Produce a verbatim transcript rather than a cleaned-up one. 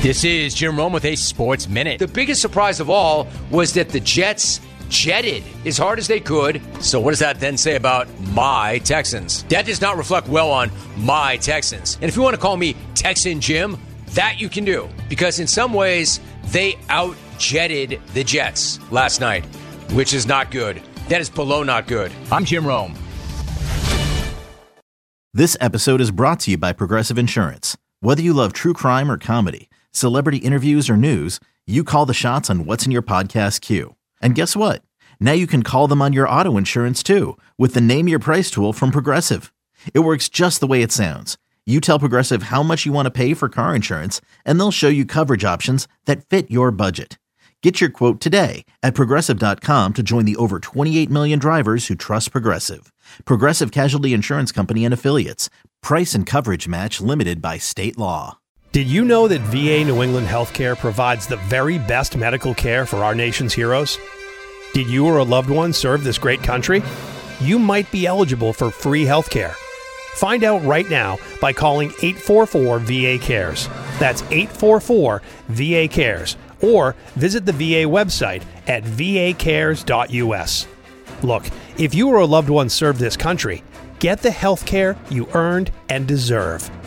This is Jim Rome with a Sports Minute. The biggest surprise of all was that the Jets jetted as hard as they could. So what does that then say about my Texans? That does not reflect well on my Texans. And if you want to call me Texan Jim, that you can do. Because in some ways, they out-jetted the Jets last night, which is not good. That is below not good. I'm Jim Rome. This episode is brought to you by Progressive Insurance. Whether you love true crime or comedy, celebrity interviews or news, you call the shots on what's in your podcast queue. And guess what? Now you can call them on your auto insurance too with the Name Your Price tool from Progressive. It works just the way it sounds. You tell Progressive how much you want to pay for car insurance, and they'll show you coverage options that fit your budget. Get your quote today at Progressive dot com to join the over twenty-eight million drivers who trust Progressive. Progressive Casualty Insurance Company and Affiliates. Price and coverage match limited by state law. Did you know that V A New England Healthcare provides the very best medical care for our nation's heroes? Did you or a loved one serve this great country? You might be eligible for free healthcare. Find out right now by calling eight four four V A cares. That's eight four four V A cares. Or visit the V A website at v a cares dot u s. Look, if you or a loved one served this country, get the healthcare you earned and deserve.